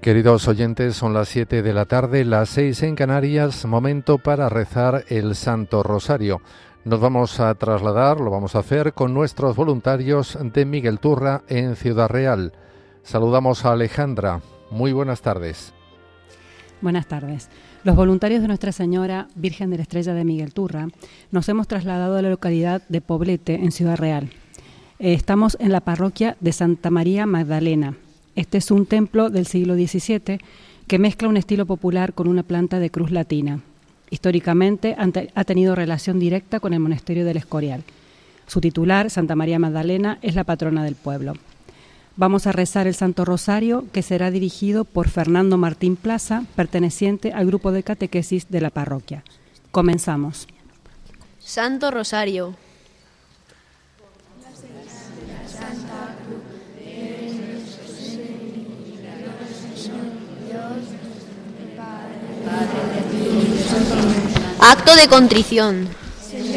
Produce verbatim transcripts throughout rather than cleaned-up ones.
Queridos oyentes, son las siete de la tarde, las seis en Canarias, momento para rezar el Santo Rosario. Nos vamos a trasladar, lo vamos a hacer con nuestros voluntarios de Miguel Turra en Ciudad Real. Saludamos a Alejandra. Muy buenas tardes. Buenas tardes. Los voluntarios de Nuestra Señora Virgen de la Estrella de Miguel Turra nos hemos trasladado a la localidad de Poblete, en Ciudad Real. Eh, estamos en la parroquia de Santa María Magdalena. Este es un templo del siglo diecisiete que mezcla un estilo popular con una planta de cruz latina. Históricamente ha tenido relación directa con el monasterio del Escorial. Su titular, Santa María Magdalena, es la patrona del pueblo. Vamos a rezar el Santo Rosario, que será dirigido por Fernando Martín Plaza, perteneciente al grupo de catequesis de la parroquia. Comenzamos. Santo Rosario. Acto de contrición. Señor,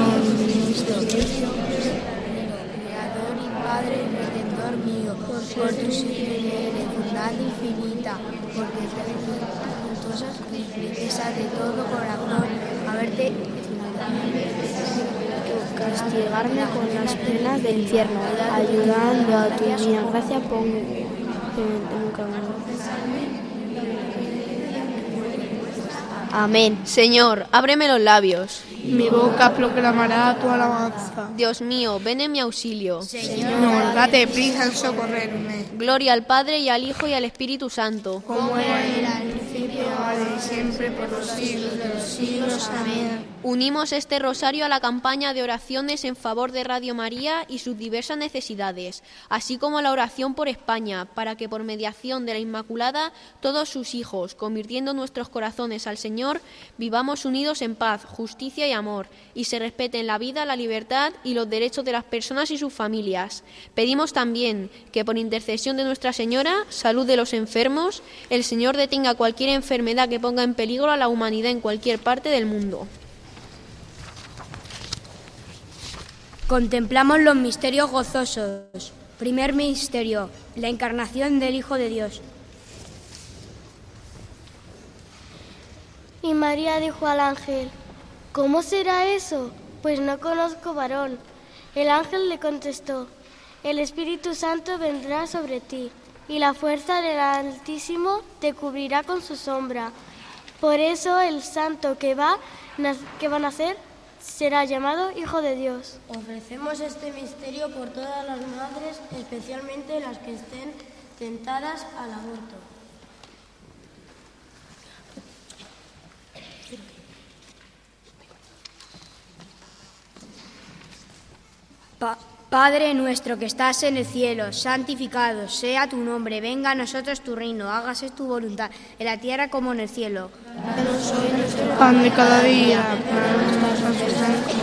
Creador y Padre Redentor mío, por tu siempre bondad infinita, porque te cosas riqueza de todo corazón, haberte castigarme con las penas del infierno, ayudando a tu divina gracia, pongo nunca más. Amén. Señor, ábreme los labios. Mi boca proclamará tu alabanza. Dios mío, ven en mi auxilio. Señor, date prisa en socorrerme. Gloria al Padre, y al Hijo, y al Espíritu Santo. Como era en el principio, ahora y siempre, por los siglos de los siglos. Amén. Unimos este rosario a la campaña de oraciones en favor de Radio María y sus diversas necesidades, así como a la oración por España, para que por mediación de la Inmaculada, todos sus hijos, convirtiendo nuestros corazones al Señor, vivamos unidos en paz, justicia y amor, y se respeten la vida, la libertad y los derechos de las personas y sus familias. Pedimos también que por intercesión de Nuestra Señora, salud de los enfermos, el Señor detenga cualquier enfermedad que ponga en peligro a la humanidad en cualquier parte del mundo. Contemplamos los misterios gozosos. Primer misterio, la encarnación del Hijo de Dios. Y María dijo al ángel: ¿cómo será eso? Pues no conozco varón. El ángel le contestó: el Espíritu Santo vendrá sobre ti, y la fuerza del Altísimo te cubrirá con su sombra. Por eso el santo que va, que va a nacer será llamado Hijo de Dios. Ofrecemos este misterio por todas las madres, especialmente las que estén tentadas al aborto. Pa- Padre nuestro que estás en el cielo, santificado sea tu nombre, venga a nosotros tu reino, hágase tu voluntad, en la tierra como en el cielo. Danos hoy nuestro pan de cada día, para nuestras ofensas,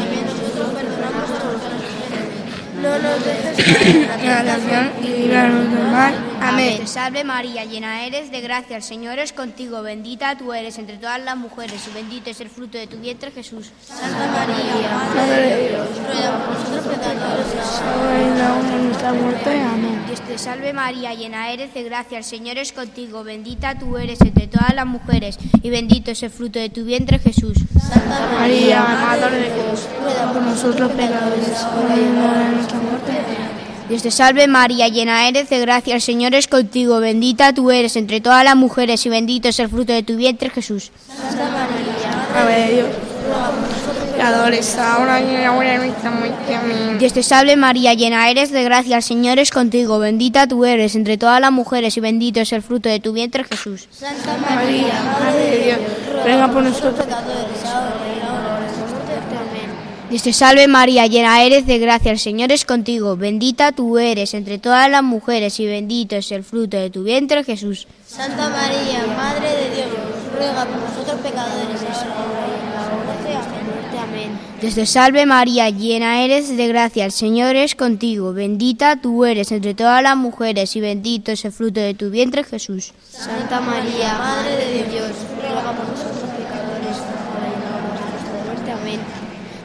no nos dejes caer en la y líbranos del mal. Amén. Te salve María, llena eres de gracia, el Señor es contigo, bendita tú eres entre todas las mujeres y bendito es el fruto de tu vientre, Jesús. Santa María, Madre de Dios, ruega por nosotros pecadores, ahora y en la hora de nuestra muerte. Amén. Dios te salve María, llena eres de gracia, el Señor es contigo, bendita tú eres entre todas las mujeres y bendito es el fruto de tu vientre, Jesús. Santa María, Madre de Dios, ruega por nosotros pecadores, ahora y en la hora de nuestra muerte. Dios te salve María, llena eres de gracia, el Señor es contigo, bendita tú eres entre todas las mujeres y bendito es el fruto de tu vientre, Jesús. Santa María, Madre de Dios, pecadores, ahora y en la hora de nuestra muerte. Amén. Dios te salve María, llena eres de gracia, el Señor es contigo, bendita tú eres entre todas las mujeres y bendito es el fruto de tu vientre, Jesús. Santa María, Madre de Dios, ruega por nosotros pecadores, ahora y en la hora de nuestra muerte. Amén. Dios te salve María, llena eres de gracia, el Señor es contigo, bendita tú eres entre todas las mujeres y bendito es el fruto de tu vientre, Jesús. Santa María, Madre de Dios, ruega por nosotros pecadores, ahora y en la hora de nuestra muerte. Amén. Dios te salve María, llena eres de gracia, el Señor es contigo, bendita tú eres entre todas las mujeres y bendito es el fruto de tu vientre, Jesús. Santa María, Madre de Dios, ruega por nosotros pecadores, ahora y en la hora de nuestra muerte. Amén.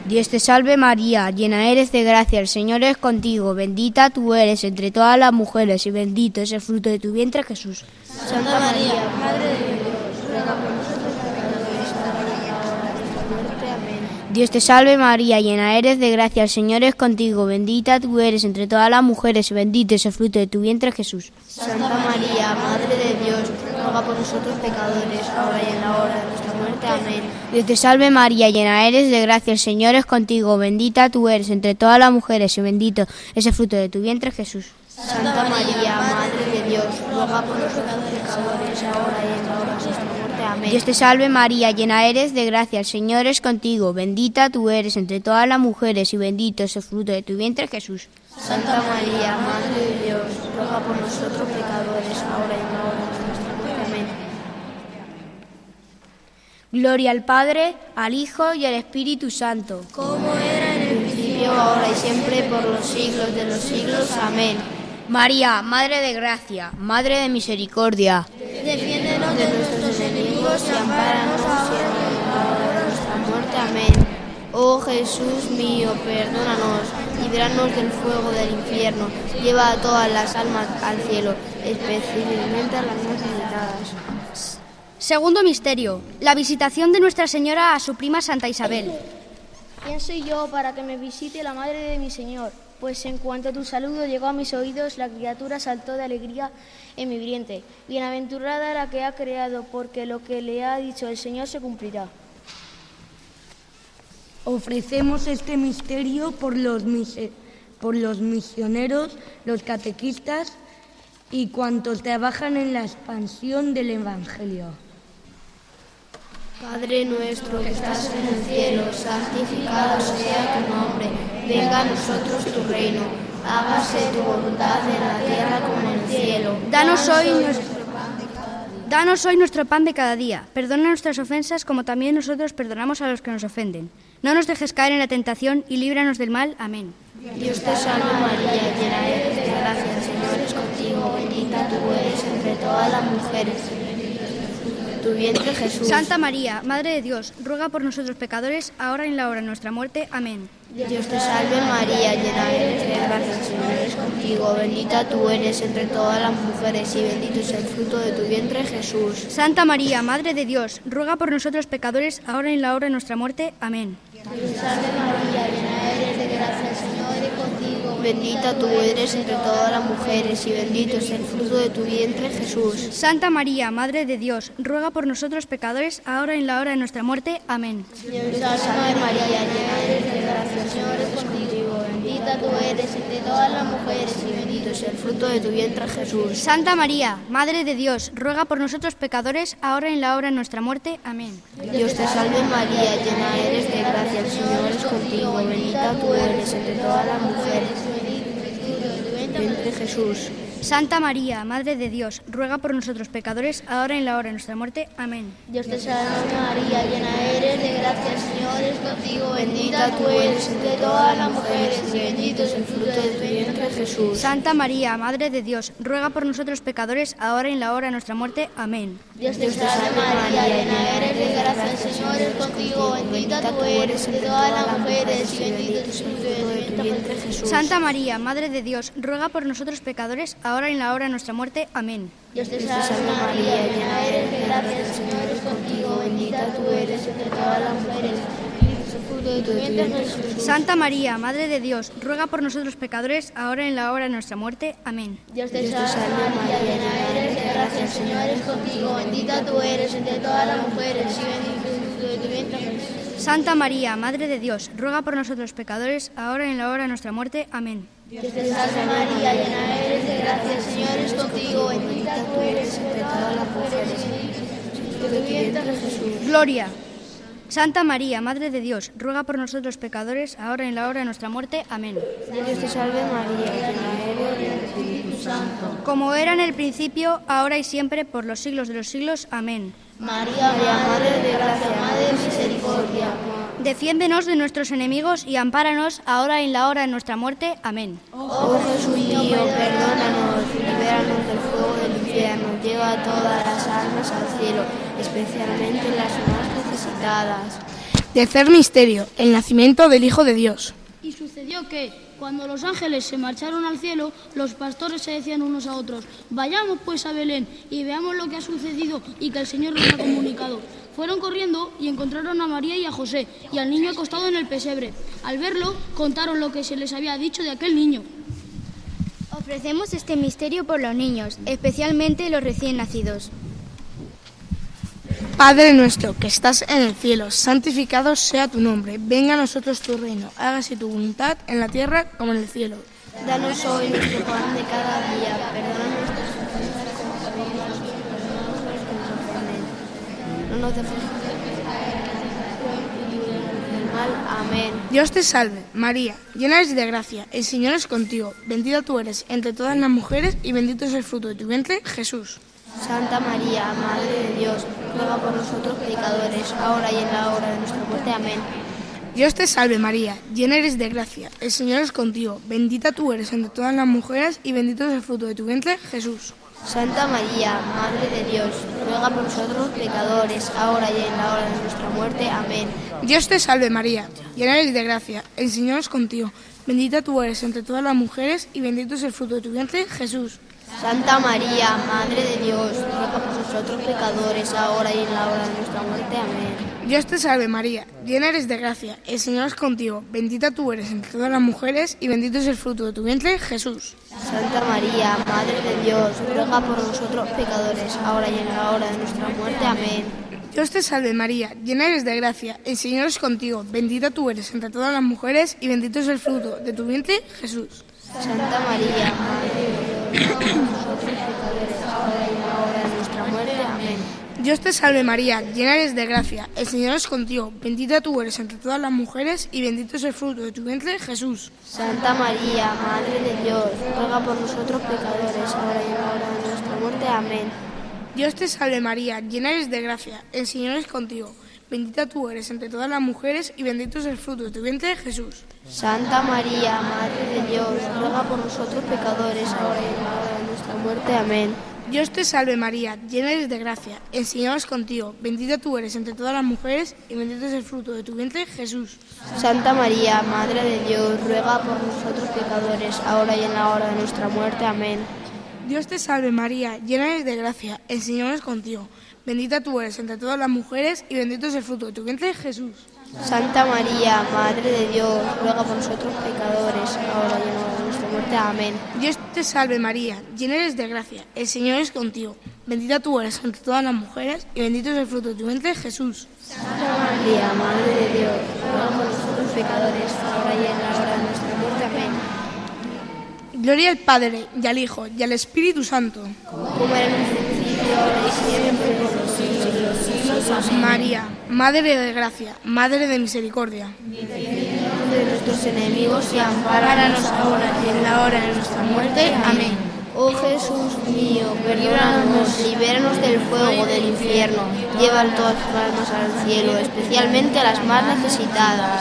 Dios te salve María, llena eres de gracia, el Señor es contigo, bendita tú eres entre todas las mujeres y bendito es el fruto de tu vientre Jesús. Santa María, Madre de Dios, ruega por nosotros pecadores, ahora y en la hora de nuestra muerte. Amén. Dios te salve María, llena eres de gracia, el Señor es contigo, bendita tú eres entre todas las mujeres y bendito es el fruto de tu vientre Jesús. Santa María, Madre de Dios, ruega por nosotros pecadores, ahora y en la hora de nuestra muerte. Amén. Dios te salve María, llena eres de gracia, el Señor es contigo, bendita tú eres entre todas las mujeres y bendito es el fruto de tu vientre Jesús. Santa María, Madre de Dios, ruega por nosotros pecadores, ahora y en la hora de nuestra muerte. Amén. Dios te salve María, llena eres de gracia, el Señor es contigo, bendita tú eres entre todas las mujeres y bendito es el fruto de tu vientre Jesús. Santa María, Madre de Dios, ruega por nosotros pecadores, ahora y en la hora de nuestra muerte. Amén. Gloria al Padre, al Hijo y al Espíritu Santo. Como era en el principio, ahora y siempre, por los siglos de los siglos. Amén. María, Madre de Gracia, Madre de Misericordia, defiéndenos de nuestros enemigos y ampáranos en la hora de nuestra muerte. Amén. Oh Jesús mío, perdónanos, líbranos del fuego del infierno, lleva a todas las almas al cielo, especialmente a las más necesitadas. Segundo misterio, la visitación de Nuestra Señora a su prima Santa Isabel. ¿Quién soy yo para que me visite la madre de mi Señor? Pues en cuanto tu saludo llegó a mis oídos, la criatura saltó de alegría en mi vientre. Bienaventurada la que ha creado, porque lo que le ha dicho el Señor se cumplirá. Ofrecemos este misterio por los, mise- por los misioneros, los catequistas y cuantos trabajan en la expansión del Evangelio. Padre nuestro que estás en el cielo, santificado sea tu nombre. Venga a nosotros tu reino. Hágase tu voluntad en la tierra como en el cielo. Danos hoy nuestro Danos hoy nuestro pan de cada día. Perdona nuestras ofensas como también nosotros perdonamos a los que nos ofenden. No nos dejes caer en la tentación y líbranos del mal. Amén. Dios te salve María, llena eres de gracia, el Señor es contigo, bendita tú eres entre todas las mujeres. Tu vientre Jesús. Santa María, Madre de Dios, ruega por nosotros pecadores, ahora y en la hora de nuestra muerte. Amén. Dios te salve María, llena eres de gracia, el Señor es contigo, bendita tú eres entre todas las mujeres y bendito es el fruto de tu vientre Jesús. Santa María, Madre de Dios, ruega por nosotros pecadores, ahora y en la hora de nuestra muerte. Amén. Dios te salve María, llena eres de gracia, el Señor es contigo, bendita tú eres entre todas las mujeres y bendito es el fruto de tu vientre Jesús. Santa María, Madre de Dios, ruega por nosotros pecadores, ahora y en la hora de nuestra muerte. Amén. Dios te salve María, llena eres de gracia, el Señor es contigo, bendita tú eres entre todas las mujeres y bendito es el fruto de tu vientre Jesús. Santa María, Madre de Dios, ruega por nosotros pecadores, ahora y en la hora de nuestra muerte. Amén. Dios te salve María, llena eres de gracia, el Señor es contigo, bendita tú eres entre todas las mujeres y bendito es el fruto de tu vientre Jesús. Santa María, Madre de Dios, ruega por nosotros pecadores, ahora y en la hora de nuestra muerte. Amén. Dios te salve María, llena eres de gracia, el Señor es contigo, Bendita tú eres entre todas las mujeres y bendito es el fruto de tu vientre Jesús. Santa María, Madre de Dios, ruega por nosotros pecadores, ahora y en la hora de nuestra muerte. Amén. Dios te salve María, llena eres de gracia, el Señor es contigo, bendita tú eres entre todas las mujeres y bendito es el fruto de tu vientre Jesús. Santa María, Madre de Dios, ruega por nosotros pecadores, ahora y en la hora de nuestra muerte. Amén. Dios te salve María, llena eres de gracia, el Señor es contigo, bendita tú eres entre todas las mujeres y el fruto de tu vientre Jesús. Santa María, Madre de Dios, ruega por nosotros pecadores, ahora y en la hora de nuestra muerte. Amén. Dios te salve María, llena eres de gracia, el Señor es contigo, bendita tú eres entre todas las mujeres y bendito es el fruto de tu vientre Jesús. Santa María, Madre de Dios, ruega por nosotros pecadores, ahora y en la hora de nuestra muerte. Amén. Dios te salve María, llena eres de gracia, el Señor es contigo, bendita tú eres entre todas las mujeres y bendito es el fruto de tu vientre Jesús. Gloria. Santa María, Madre de Dios, ruega por nosotros pecadores, ahora y en la hora de nuestra muerte. Amén. Dios te salve María, llena eres del Espíritu Santo. Como era en el principio, ahora y siempre, por los siglos de los siglos. Amén. María, Madre de gracia, Madre de misericordia, Defiéndenos de nuestros enemigos y ampáranos ahora y en la hora de nuestra muerte. Amén. Oh Jesús mío, perdónanos, libéranos del fuego del infierno, lleva a todas las almas al cielo, especialmente las más necesitadas. Tercer misterio, el nacimiento del Hijo de Dios. Y sucedió que, cuando los ángeles se marcharon al cielo, los pastores se decían unos a otros: vayamos pues a Belén y veamos lo que ha sucedido y que el Señor nos ha comunicado. Fueron corriendo y encontraron a María y a José y al niño acostado en el pesebre. Al verlo, contaron lo que se les había dicho de aquel niño. Ofrecemos este misterio por los niños, especialmente los recién nacidos. Padre nuestro que estás en el cielo, santificado sea tu nombre. Venga a nosotros tu reino. Hágase tu voluntad en la tierra como en el cielo. Danos hoy nuestro pan de cada día. Perdona nuestras ofensas como también nosotros perdonamos a los que nos ofenden. No nos dejes y líbranos del mal. Amén. Dios te salve, María, llena eres de gracia. El Señor es contigo. Bendita tú eres entre todas las mujeres y bendito es el fruto de tu vientre, Jesús. Santa María, Madre de Dios, ruega por nosotros pecadores, ahora y en la hora de nuestra muerte. Amén. Dios te salve María, llena eres de gracia, el Señor es contigo, bendita tú eres entre todas las mujeres y bendito es el fruto de tu vientre, Jesús. Santa María, Madre de Dios, ruega por nosotros pecadores, ahora y en la hora de nuestra muerte. Amén. Dios te salve María, llena eres de gracia, el Señor es contigo, bendita tú eres entre todas las mujeres y bendito es el fruto de tu vientre, Jesús. Santa María, Madre de Dios, ruega por nosotros pecadores, ahora y en la hora de nuestra muerte. Amén. Dios te salve María, llena eres de gracia, el Señor es contigo, bendita tú eres entre todas las mujeres y bendito es el fruto de tu vientre, Jesús. Santa María, Madre de Dios, ruega por nosotros pecadores, ahora y en la hora de nuestra muerte. Amén. Dios te salve María, llena eres de gracia, el Señor es contigo, bendita tú eres entre todas las mujeres y bendito es el fruto de tu vientre, Jesús. Santa María, Madre de Dios, ruega por nosotros pecadores, ahora y en la hora de nuestra muerte. Amén. Dios te salve María, llena eres de gracia, el Señor es contigo, bendita tú eres entre todas las mujeres y bendito es el fruto de tu vientre, Jesús. Santa María, Madre de Dios, ruega por nosotros pecadores, ahora y en la hora de nuestra muerte. Amén. Dios te salve María, llena eres de gracia, el Señor es contigo, bendita tú eres entre todas las mujeres y bendito es el fruto de tu vientre, Jesús. Santa María, Madre de Dios, ruega por nosotros pecadores, ahora y en la hora de nuestra muerte. Amén. Dios te salve María, llena eres de gracia, el Señor es contigo, bendita tú eres entre todas las mujeres y bendito es el fruto de tu vientre, Jesús. Santa María, Madre de Dios, ruega por nosotros pecadores, ahora y en la hora de nuestra muerte. Amén. Dios te salve María, llena eres de gracia, el Señor es contigo, bendita tú eres entre todas las mujeres y bendito es el fruto de tu vientre, Jesús. Santa María, Madre de Dios, ruega por nosotros pecadores, ahora y en la hora de nuestra muerte. Amén. Dios te salve María, llena eres de gracia, el Señor es contigo, bendita tú eres entre todas las mujeres y bendito es el fruto de tu vientre, Jesús. Santa María, Madre de Dios, ruega por nosotros pecadores, ahora y en la hora de nuestra muerte. Amén. Gloria al Padre, y al Hijo, y al Espíritu Santo. Como era en un principio, ahora y siempre, por los siglos de los siglos. Amén. María, Madre de gracia, Madre de misericordia. Defiéndonos de nuestros enemigos y ampáranos ahora y en la hora de nuestra muerte. Amén. Oh Jesús mío, perdónanos, libéranos del fuego del infierno, lleva todas las almas al cielo, especialmente a las más necesitadas.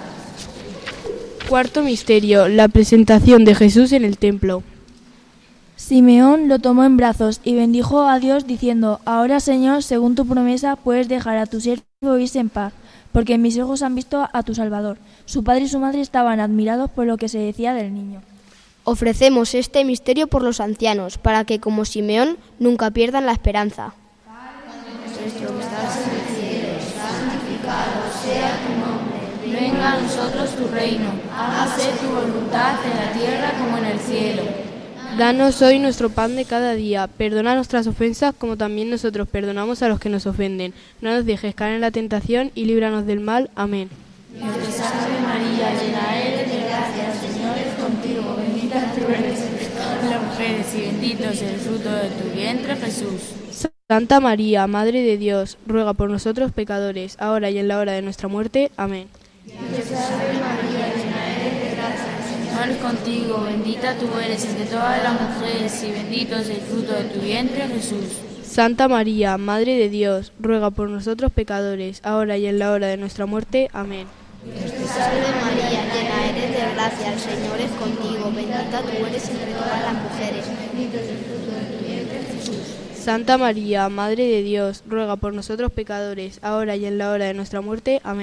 Cuarto misterio, la presentación de Jesús en el templo. Simeón lo tomó en brazos y bendijo a Dios diciendo: Ahora, Señor, según tu promesa, puedes dejar a tu siervo irse en paz, porque mis ojos han visto a tu Salvador. Su padre y su madre estaban admirados por lo que se decía del niño. Ofrecemos este misterio por los ancianos, para que, como Simeón, nunca pierdan la esperanza. Padre nuestro que estás en el cielo, santificado sea tu nombre. Venga a nosotros tu reino. Hágase tu voluntad en la tierra como en el cielo. Danos hoy nuestro pan de cada día. Perdona nuestras ofensas como también nosotros perdonamos a los que nos ofenden. No nos dejes caer en la tentación y líbranos del mal. Amén. Dios te salve María, llena eres de gracia, el Señor es contigo, bendita tú eres entre todas las mujeres y bendito es el fruto de tu vientre, Jesús. Santa María, Madre de Dios, ruega por nosotros pecadores, ahora y en la hora de nuestra muerte. Amén. Dios te salve María, llena eres de gracia, el Señor es contigo, bendita tú eres entre todas las mujeres y bendito es el fruto de tu vientre, Jesús. Santa María, Madre de Dios, ruega por nosotros pecadores, ahora y en la hora de nuestra muerte. Amén. Dios te salve María, llena eres de gracia, el Señor es contigo, bendita tú eres entre todas las mujeres, bendito es el fruto de tu vientre, Jesús. Santa María, Madre de Dios, ruega por nosotros pecadores, ahora y en la hora de nuestra muerte. Amén.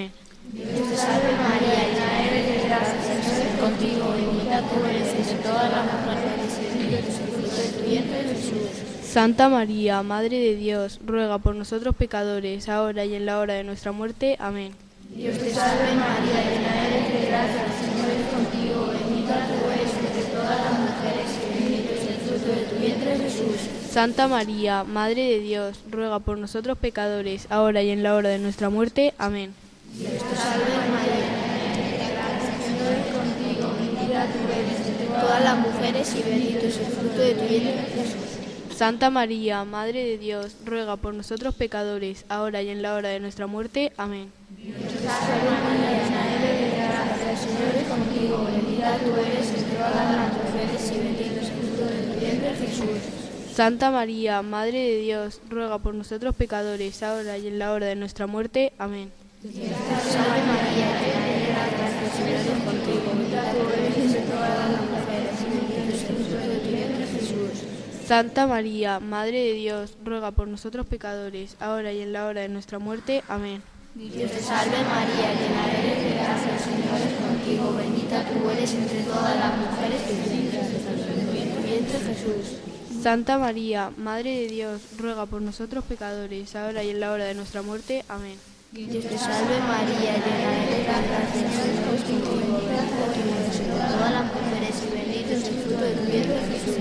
Dios te salve María, llena eres de gracia, el Señor es contigo, bendita tú eres entre todas las mujeres y bendito es el fruto de tu vientre, Jesús. Santa María, Madre de Dios, ruega por nosotros pecadores, ahora y en la hora de nuestra muerte. Amén. Dios te salve María, llena eres de gracia, el Señor es contigo, bendita tú eres entre todas las mujeres y bendito es el fruto de tu vientre, Jesús. Santa María, Madre de Dios, ruega por nosotros pecadores, ahora y en la hora de nuestra muerte. Amén. Dios te salve María, llena eres de gracia, el Señor es contigo, bendita tú eres entre todas las mujeres y bendito es el fruto de tu vientre, Jesús. Santa María, Madre de Dios, ruega por nosotros pecadores, ahora y en la hora de nuestra muerte. Amén. Dios te salve María, llena eres de gracia, el Señor es contigo, bendita tú eres entre todas las mujeres y bendito es el fruto de tu vientre, Jesús. Santa María, Madre de Dios, ruega por nosotros pecadores, ahora y en la hora de nuestra muerte. Amén. Dios te salve María, llena eres de gracia, el Señor es contigo, bendita tú eres entre todas las mujeres y bendito es el fruto de tu vientre, Jesús. Santa María, Madre de Dios, ruega por nosotros pecadores, ahora y en la hora de nuestra muerte. Amén. Dios te salve María, llena eres de gracia, el Señor es contigo, bendita tú eres entre todas las mujeres y bendito es el fruto de tu vientre, Jesús. Santa María, Madre de Dios, ruega por nosotros pecadores, ahora y en la hora de nuestra muerte. Amén. Dios te salve María, llena eres de gracia, el Señor es contigo, bendita tú eres entre todas las mujeres y bendito es el fruto de tu vientre, Jesús.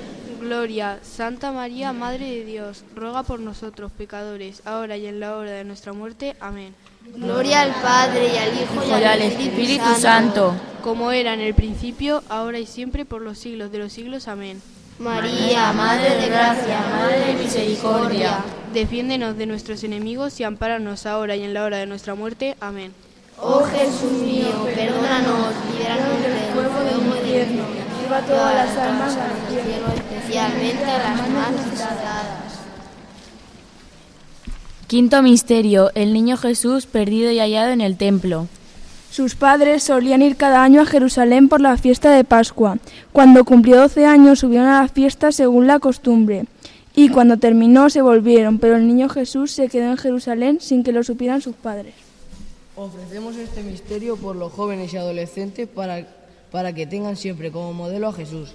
Gloria, Santa María, Madre de Dios, ruega por nosotros pecadores, ahora y en la hora de nuestra muerte. Amén. Gloria al Padre y al Hijo y al Espíritu Santo, como era en el principio, ahora y siempre, por los siglos de los siglos. Amén. María, Madre de gracia, Madre de misericordia, defiéndenos de nuestros enemigos y ampáranos ahora y en la hora de nuestra muerte. Amén. Oh Jesús mío, perdónanos, líbranos del fuego del infierno, lleva todas las almas al cielo, especialmente a las más necesitadas. Quinto misterio: el niño Jesús perdido y hallado en el templo. Sus padres solían ir cada año a Jerusalén por la fiesta de Pascua. Cuando cumplió doce años subieron a la fiesta según la costumbre, y cuando terminó se volvieron, pero el niño Jesús se quedó en Jerusalén sin que lo supieran sus padres. Ofrecemos este misterio por los jóvenes y adolescentes para, para que tengan siempre como modelo a Jesús.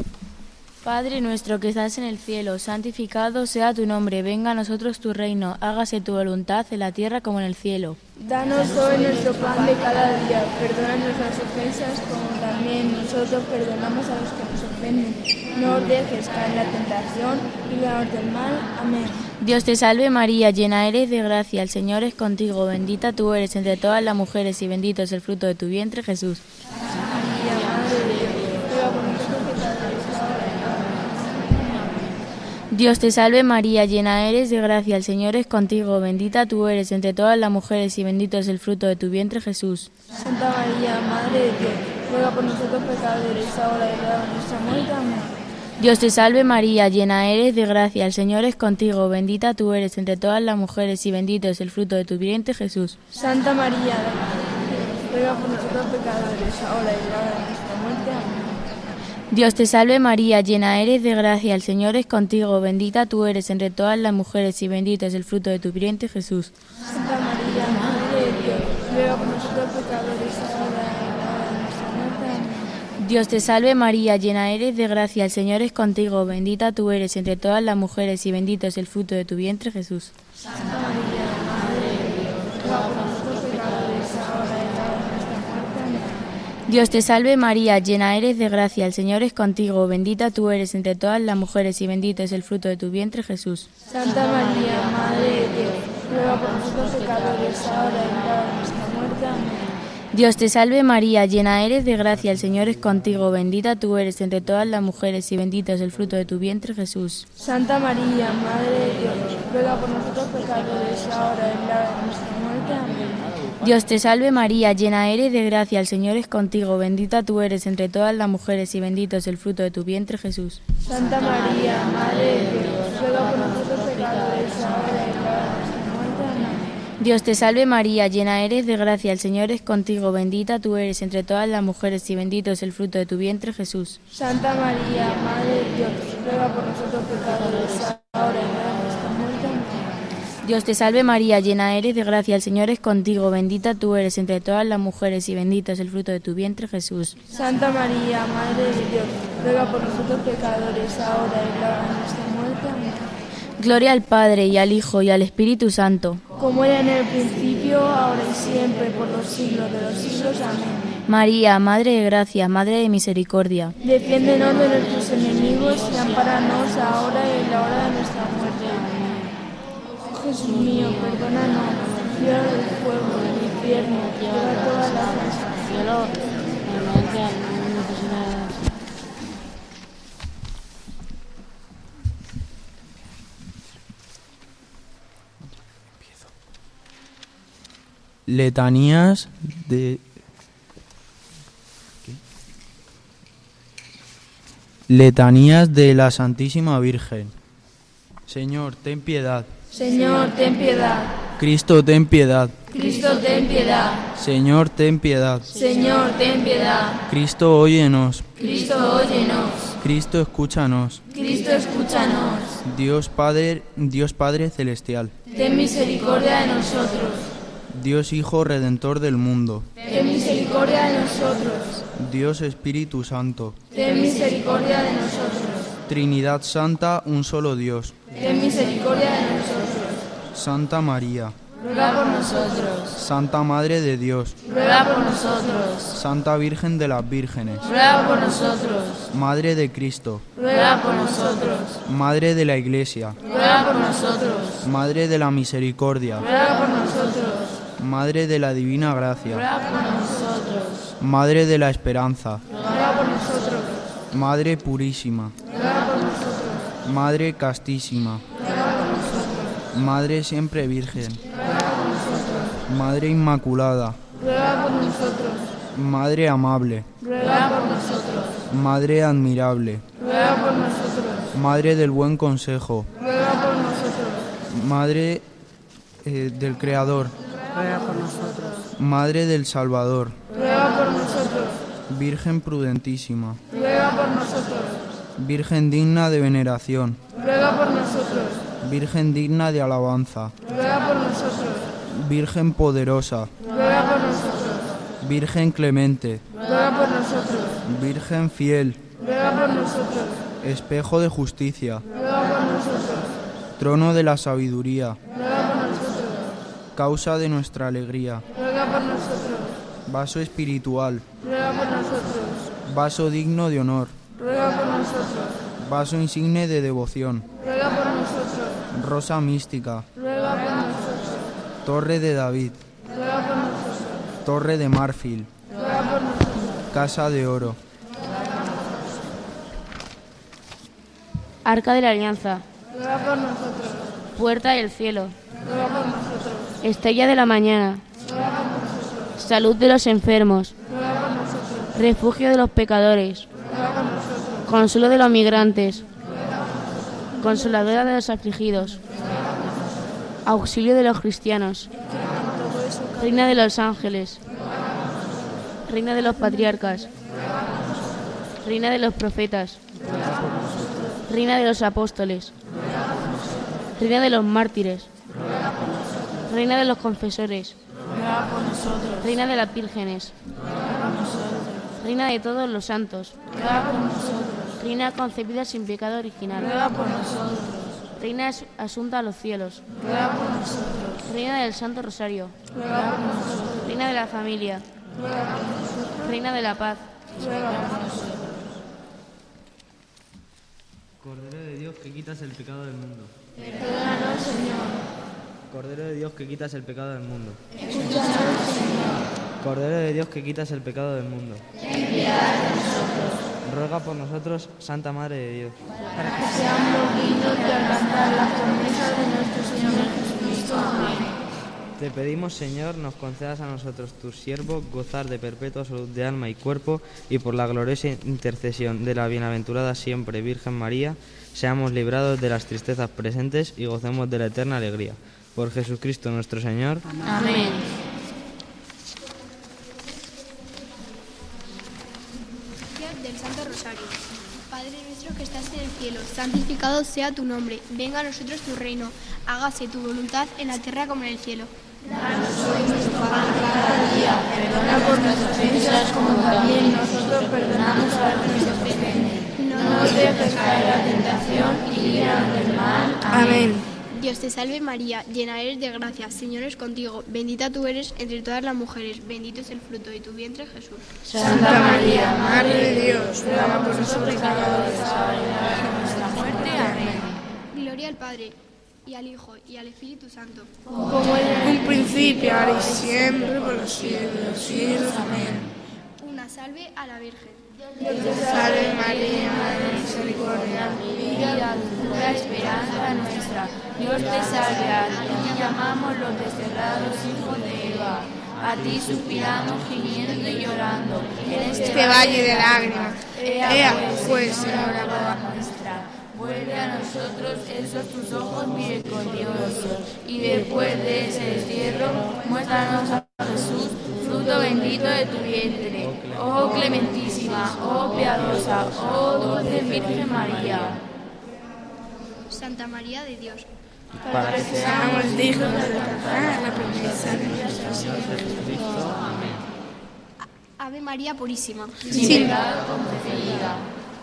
Padre nuestro que estás en el cielo, santificado sea tu nombre, venga a nosotros tu reino, hágase tu voluntad en la tierra como en el cielo. Danos hoy nuestro pan de cada día, perdona nuestras ofensas como también nosotros perdonamos a los que nos ofenden. No os dejes caer en la tentación, líbranos del mal. Amén. Dios te salve María, llena eres de gracia, el Señor es contigo, bendita tú eres entre todas las mujeres y bendito es el fruto de tu vientre, Jesús. Santa María, Madre de Dios, ruega por nosotros pecadores, ahora y en la hora de nuestra muerte. Dios te salve María, llena eres de gracia, el Señor es contigo, bendita tú eres entre todas las mujeres y bendito es el fruto de tu vientre, Jesús. Santa María, Madre de Dios, ruega por nosotros pecadores, ahora y en la hora de nuestra muerte. Amén. Dios te salve María, llena eres de gracia, el Señor es contigo, bendita tú eres entre todas las mujeres y bendito es el fruto de tu vientre, Jesús. Santa María, ruega por nosotros pecadores, ahora y en la hora de nuestra muerte. Amén. Dios te salve María, llena eres de gracia, el Señor es contigo, bendita tú eres entre todas las mujeres y bendito es el fruto de tu vientre, Jesús. Santa María, Madre de Dios, ruega por nosotros pecadores, ahora y en la hora de nuestra muerte. Amén. Dios te salve María, llena eres de gracia, el Señor es contigo, bendita tú eres entre todas las mujeres y bendito es el fruto de tu vientre, Jesús. Santa María, Madre de Dios, ruega por nosotros pecadores, ahora y en la hora de nuestra muerte. Amén. Dios te salve María, llena eres de gracia, el Señor es contigo, bendita tú eres entre todas las mujeres y bendito es el fruto de tu vientre, Jesús. Santa María, Madre de Dios, ruega por nosotros pecadores, ahora y en la hora de nuestra muerte. Amén. Dios te salve María, llena eres de gracia, el Señor es contigo, bendita tú eres entre todas las mujeres y bendito es el fruto de tu vientre, Jesús. Santa María, Madre de Dios, ruega por nosotros pecadores, ahora y en la hora de nuestra muerte. Amén. Dios te salve María, llena eres de gracia, el Señor es contigo, bendita tú eres entre todas las mujeres y bendito es el fruto de tu vientre, Jesús. Santa María, Madre de Dios, ruega por nosotros pecadores, ahora y en la hora de nuestra muerte. Amén. Dios te salve María, llena eres de gracia, el Señor es contigo, bendita tú eres entre todas las mujeres y bendito es el fruto de tu vientre, Jesús. Santa María, Madre de Dios, ruega por nosotros pecadores, ahora y en la hora de nuestra muerte. Amén. Dios te salve María, llena eres de gracia, el Señor es contigo, bendita tú eres entre todas las mujeres y bendito es el fruto de tu vientre, Jesús. Santa María, Madre de Dios, ruega por nosotros pecadores, ahora y en la hora de nuestra muerte. Amén. Gloria al Padre, y al Hijo, y al Espíritu Santo. Como era en el principio, ahora y siempre, por los siglos de los siglos. Amén. María, Madre de gracia, Madre de misericordia. Defiéndenos de nuestros enemigos y ampáranos ahora y en la hora de nuestra muerte. Amén. Jesús mío, perdónanos, líbranos del fuego del infierno, lleva todas las almas al cielo. Letanías de ¿Qué? Letanías de la Santísima Virgen. Señor, ten piedad. Señor, ten piedad. Cristo, ten piedad. Cristo, ten piedad. Señor, ten piedad. Señor, ten piedad. Cristo, óyenos. Cristo, óyenos. Cristo, escúchanos. Cristo, escúchanos. Dios Padre, Dios Padre celestial. Ten misericordia de nosotros. Dios Hijo Redentor del mundo. Ten misericordia de nosotros. Dios Espíritu Santo. Ten misericordia de nosotros. Trinidad Santa, un solo Dios. Ten misericordia de nosotros. Santa María. Ruega por nosotros. Santa Madre de Dios. Ruega por nosotros. Santa Virgen de las Vírgenes. Ruega por nosotros. Madre de Cristo. Ruega por nosotros. Madre de la Iglesia. Ruega por nosotros. Madre de la Misericordia. Ruega por nosotros. Madre de la Divina Gracia. Ruega por nosotros. Madre de la Esperanza. Ruega por nosotros. Madre Purísima. Ruega por nosotros. Madre Castísima. Ruega por nosotros. Madre Siempre Virgen. Ruega por nosotros. Madre Inmaculada. Ruega por nosotros. Madre Amable. Ruega por nosotros. Madre Admirable. Ruega por nosotros. Madre del Buen Consejo. Ruega por nosotros. Madre eh, del Creador. Ruega por nosotros. Madre del Salvador. Ruega por nosotros. Virgen prudentísima. Ruega por nosotros. Virgen digna de veneración. Ruega por nosotros. Virgen digna de alabanza. Ruega por nosotros. Virgen poderosa. Ruega por nosotros. Virgen clemente. Ruega por nosotros. Virgen fiel. Ruega por nosotros. Espejo de justicia. Ruega por nosotros. Trono de la sabiduría. Ruega por nosotros. Causa de nuestra alegría. Ruega por nosotros. Vaso espiritual. Ruega por nosotros. Vaso digno de honor. Ruega por nosotros. Vaso insigne de devoción. Ruega por nosotros. Rosa mística. Ruega por nosotros. Torre de David. Ruega por nosotros. Torre de marfil. Ruega por nosotros. Casa de oro. Arca de la Alianza. Ruega por nosotros. Puerta del cielo. Ruega por nosotros. Estrella de la mañana. Ruega por nosotros. Salud de los enfermos. Ruega por nosotros. Refugio de los pecadores. Ruega por nosotros. Consuelo de los migrantes. Consoladora de los afligidos. Auxilio de los cristianos. Reina de los ángeles. Reina de los patriarcas. Reina de los profetas. Reina de los apóstoles. Reina de los mártires. Reina de los confesores. Reina de las vírgenes. Reina de todos los santos. Reina concebida sin pecado original. Reina as- asunta a los cielos. Reina del Santo Rosario. Reina de la familia. Reina de la paz. Cordero de Dios que quitas el pecado del mundo. Perdónanos, Señor. Cordero de Dios que quitas el pecado del mundo. Escúchanos, Señor. Cordero de Dios que quitas el pecado del mundo. Ten piedad de nosotros. Ruega por nosotros, Santa Madre de Dios. Para que seamos dignos de alcanzar las promesas de nuestro Señor Jesucristo. Amén. Te pedimos, Señor, nos concedas a nosotros, tus siervos, gozar de perpetua salud de alma y cuerpo, y por la gloriosa intercesión de la bienaventurada siempre Virgen María, seamos librados de las tristezas presentes y gocemos de la eterna alegría. Por Jesucristo nuestro Señor. Amén. Del Santo Rosario. Padre nuestro nuestro que estás en el cielo, santificado sea tu nombre. Venga a nosotros tu reino. Hágase tu voluntad en la tierra como en el cielo. Danos hoy nuestro pan de cada día. Perdona por nuestras ofensas como también nosotros perdonamos a los que nos ofenden. No nos dejes caer en la tentación y líbranos del mal. Amén. Dios te salve María, llena eres de gracia, Señor es contigo, bendita tú eres entre todas las mujeres, bendito es el fruto de tu vientre Jesús. Santa María, Madre de Dios, ruega por nosotros pecadores, ahora y en la hora de nuestra muerte. Amén. Gloria al Padre, y al Hijo, y al Espíritu Santo. Como en un principio, ahora y siempre, por los siglos de los siglos. Amén. Una salve a la Virgen. Dios te salve María, Madre de misericordia, vida, dulzura, esperanza nuestra. Dios te salve, a ti llamamos los desterrados hijos de Eva. A ti suspiramos, gimiendo y llorando en este, este valle de lágrimas. Ea pues, Señora nuestra, vuelve a nosotros esos tus ojos misericordiosos, y después de ese destierro, muéstranos a Jesús, fruto bendito de tu vientre. Oh clementísima, oh piadosa, oh dulce Virgen María. Santa María de Dios, para que seamos dignos de alcanzar la promesa de nuestro Señor Jesucristo. Amén. Ave María Purísima, sin pecado concebida.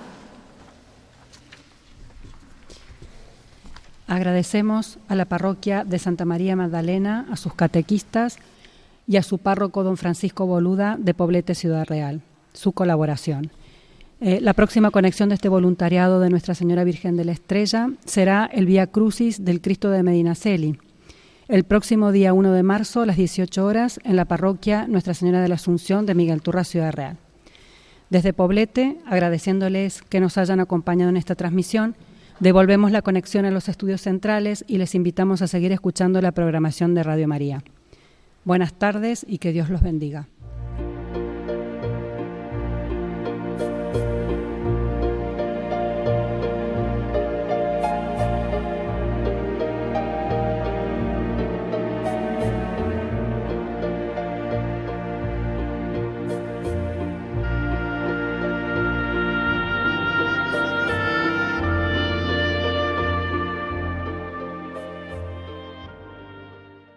Agradecemos a la parroquia de Santa María Magdalena, a sus catequistas y a su párroco don Francisco Boluda de Poblete Ciudad Real, su colaboración. Eh, la próxima conexión de este voluntariado de Nuestra Señora Virgen de la Estrella será el Vía Crucis del Cristo de Medinaceli, el próximo día uno de marzo a las dieciocho horas en la parroquia Nuestra Señora de la Asunción de Miguel Turra, Ciudad Real. Desde Poblete, agradeciéndoles que nos hayan acompañado en esta transmisión, devolvemos la conexión a los estudios centrales y les invitamos a seguir escuchando la programación de Radio María. Buenas tardes y que Dios los bendiga.